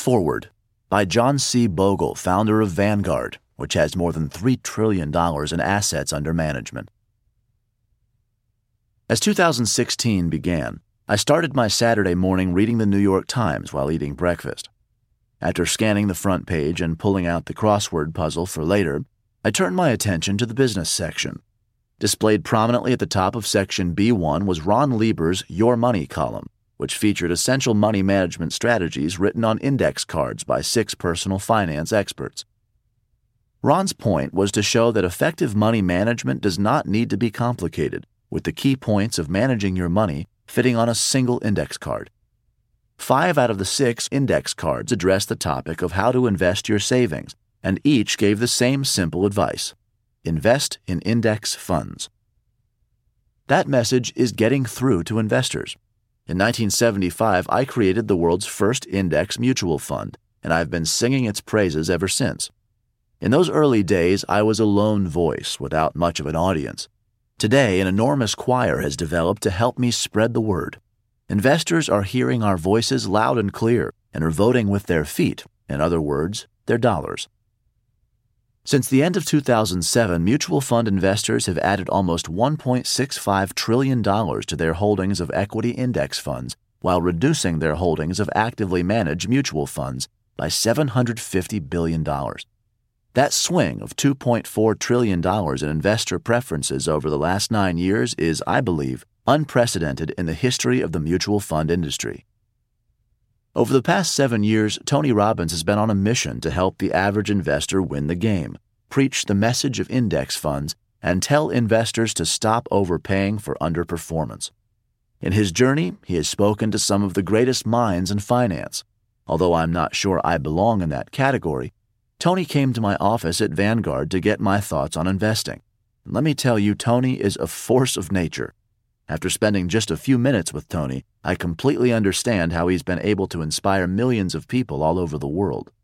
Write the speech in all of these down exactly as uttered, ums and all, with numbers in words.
Forward by John C. Bogle, founder of Vanguard, which has more than three trillion dollars in assets under management. As two thousand sixteen began, I started my Saturday morning reading the New York Times while eating breakfast. After scanning the front page and pulling out the crossword puzzle for later, I turned my attention to the business section. Displayed prominently at the top of section B one was Ron Lieber's Your Money column, which featured essential money management strategies written on index cards by six personal finance experts. Ron's point was to show that effective money management does not need to be complicated, with the key points of managing your money fitting on a single index card. Five out of the six index cards addressed the topic of how to invest your savings, and each gave the same simple advice: invest in index funds. That message is getting through to investors. In nineteen seventy-five, I created the world's first index mutual fund, and I've been singing its praises ever since. In those early days, I was a lone voice without much of an audience. Today, an enormous choir has developed to help me spread the word. Investors are hearing our voices loud and clear and are voting with their feet, in other words, their dollars. Since the end of two thousand seven, mutual fund investors have added almost one point six five trillion dollars to their holdings of equity index funds, while reducing their holdings of actively managed mutual funds by seven hundred fifty billion dollars. That swing of two point four trillion dollars in investor preferences over the last nine years is, I believe, unprecedented in the history of the mutual fund industry. Over the past seven years, Tony Robbins has been on a mission to help the average investor win the game, preach the message of index funds, and tell investors to stop overpaying for underperformance. In his journey, he has spoken to some of the greatest minds in finance. Although I'm not sure I belong in that category, Tony came to my office at Vanguard to get my thoughts on investing. And let me tell you, Tony is a force of nature. After spending just a few minutes with Tony, I completely understand how he's been able to inspire millions of people all over the world.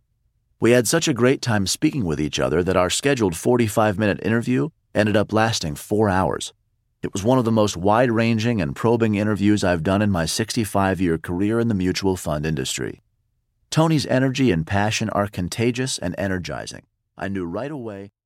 We had such a great time speaking with each other that our scheduled forty-five minute interview ended up lasting four hours. It was one of the most wide-ranging and probing interviews I've done in my sixty-five year career in the mutual fund industry. Tony's energy and passion are contagious and energizing. I knew right away